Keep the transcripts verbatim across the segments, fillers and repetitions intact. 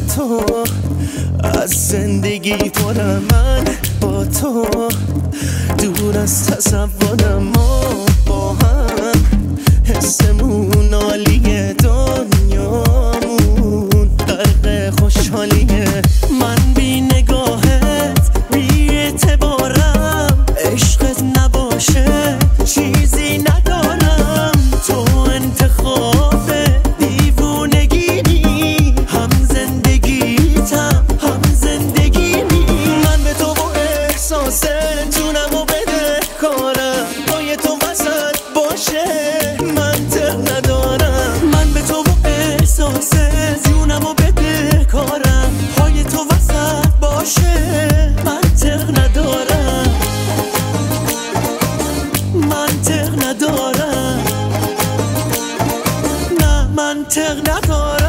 تو از زندگی پرم، من با تو دور از تصورم، ما با هم حسمون عالیه، دنیامون غرق خوشحالیه. من بی نگاهت بی اعتبارم، عشقت نباشه چیزی ندارم. تو انتخاب دیوونگی، هم زندگیتم هم زندگیمی. من به تو با احساس جونم و بده کارم، پای تو وسط باشه منطق ندارم. من به تو با احساس جونم و بده کارم، پای تو وسط باشه منطق ندارم، منطق ندارم، نه منطق ندارم.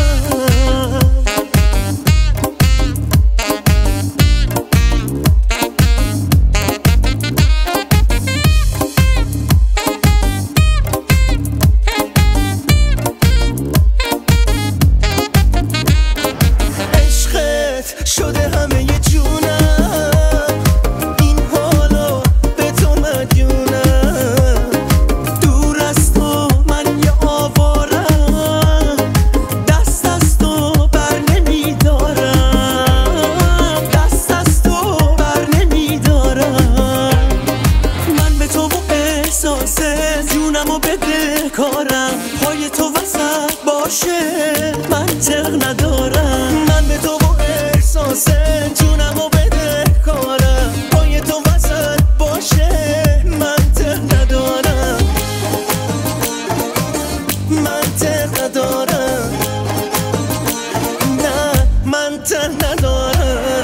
شده همه ی جونم، این حالا به تو مدیونم. دور از تو من یه آوارم، دست از تو بر نمیدارم، دست از تو بر نمیدارم. من به تو با احساس جونم و بده کارم، پای تو وسط باشه منطق ندارم. من به تو با احساس جونم و بده کارم، پای تو وسط باشه منطق ندارم، منطق ندارم، نه منطق ندارم.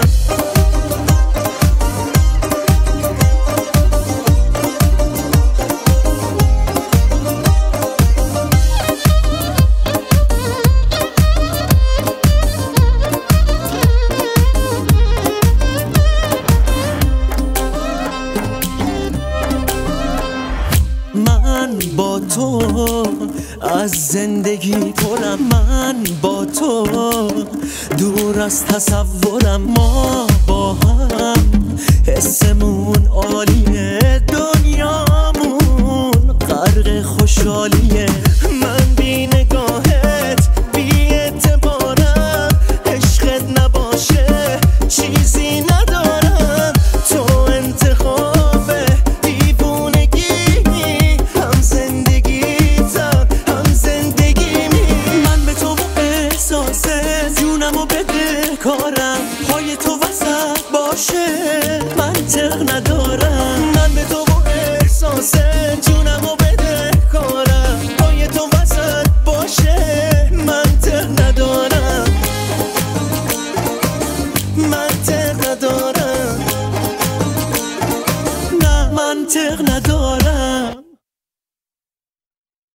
من با تو از زندگی پرم، من با تو دور از تصورم، ما با هم حسمون عالیه، دنیامون غرق خوشحالیه.